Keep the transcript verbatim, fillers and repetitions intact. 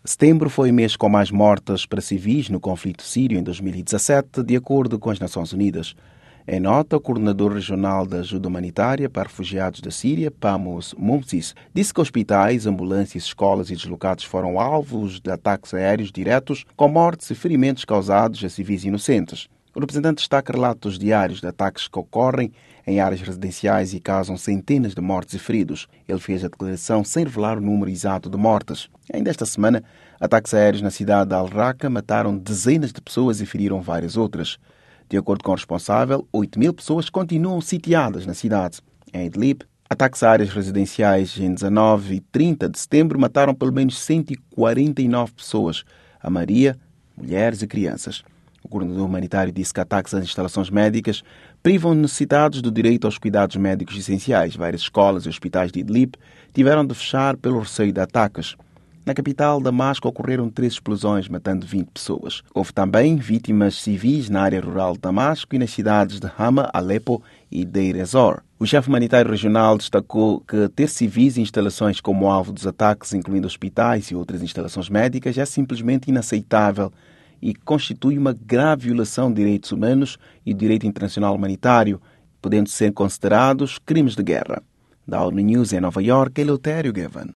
Setembro foi o mês com mais mortes para civis no conflito sírio em dois mil e dezassete, de acordo com as Nações Unidas. Em nota, o coordenador regional da ajuda humanitária para refugiados da Síria, Pamos Mumsis, disse que hospitais, ambulâncias, escolas e deslocados foram alvos de ataques aéreos diretos, com mortes e ferimentos causados a civis inocentes. O representante destaca relatos diários de ataques que ocorrem em áreas residenciais e causam centenas de mortes e feridos. Ele fez a declaração sem revelar o número exato de mortes. Ainda esta semana, ataques aéreos na cidade de Al-Raqqa mataram dezenas de pessoas e feriram várias outras. De acordo com o responsável, oito mil pessoas continuam sitiadas na cidade. Em Idlib, ataques a áreas residenciais em dezanove e trinta de setembro mataram pelo menos cento e quarenta e nove pessoas, a maioria mulheres e crianças. O coordenador humanitário disse que ataques às instalações médicas privam necessitados do direito aos cuidados médicos essenciais. Várias escolas e hospitais de Idlib tiveram de fechar pelo receio de ataques. Na capital, Damasco, ocorreram três explosões, matando vinte pessoas. Houve também vítimas civis na área rural de Damasco e nas cidades de Hama, Alepo e Deir ez-Zor. O chefe humanitário regional destacou que ter civis e instalações como alvo dos ataques, incluindo hospitais e outras instalações médicas, é simplesmente inaceitável e constitui uma grave violação de direitos humanos e do direito internacional humanitário, podendo ser considerados crimes de guerra. Da ONU News em Nova York, Eleutério Gavan.